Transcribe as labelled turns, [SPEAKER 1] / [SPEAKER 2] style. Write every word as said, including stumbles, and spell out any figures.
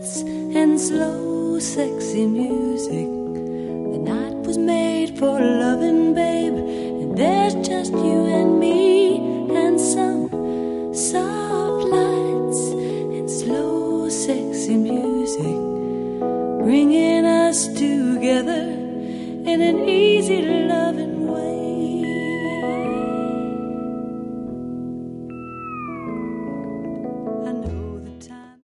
[SPEAKER 1] lights and slow, sexy music. The night was made for loving, babe, and there's just you and me and some soft lights and slow, sexy music, bringing us together in an easy loving